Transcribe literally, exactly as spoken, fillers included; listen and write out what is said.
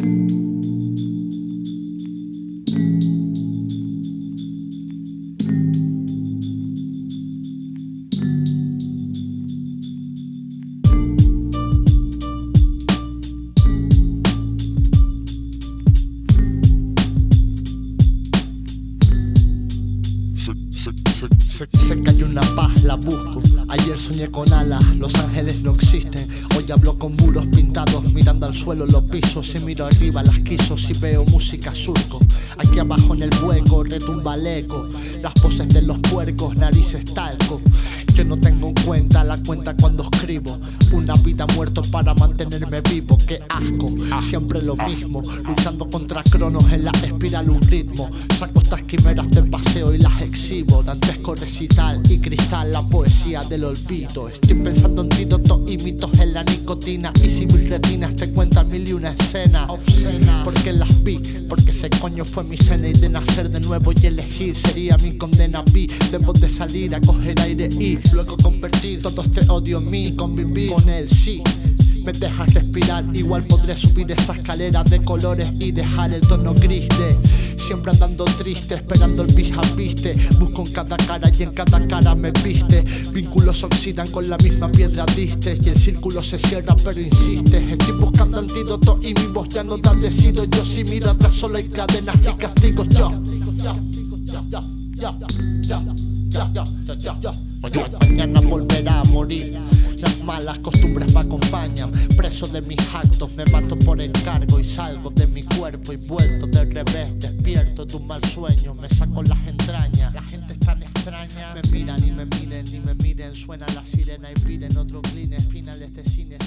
Sé, sé que hay una paz, la busco. Ayer soñé con alas, los ángeles no existen. Hoy hablo con muros pintados, mirando al suelo los pisos. Si miro arriba las quiso, si veo música surco. Aquí abajo en el hueco retumba el eco. Las poses de los puercos, narices talco. Yo no tengo en cuenta la cuenta cuando escribo. Una vida muerto para mantenerme vivo, qué asco. Siempre lo mismo, luchando contra cronos en la espiral un ritmo. Saco estas quimeras de paseo y las exhibo. Dantesco recital y cristal, la poesía del olvido. Estoy pensando en antídotos y mitos en la nicotina. Y si mis retinas te cuentan mil y una escena obscena, porque las vi, porque ese coño fue mi cena. Y de nacer de nuevo y elegir sería mi condena. Vi, debo de salir a coger aire y luego convertir todo este odio en mí y convivir con él, sí. Me dejas respirar, igual podré subir esta escalera de colores y dejar el tono gris de siempre andando triste, esperando el pija viste. Busco en cada cara y en cada cara me viste. Vínculos se oxidan con la misma piedra diste y el círculo se cierra pero insiste. Estoy buscando antídoto y mi voz ya no da decido. Yo si miro atrás solo hay cadenas y castigos. Yo, yo, yo, yo, yo, yo, yo, yo, yo. Mañana volverá a morir. Las malas costumbres me acompañan. Preso de mis actos, me mato por encargo. Y salgo de mi cuerpo y vuelto del revés. Despierto de un mal sueño, me saco las entrañas. La gente es tan extraña. Me miran y me miren y me miren. Suena la sirena y piden otro clean. Finales de cine.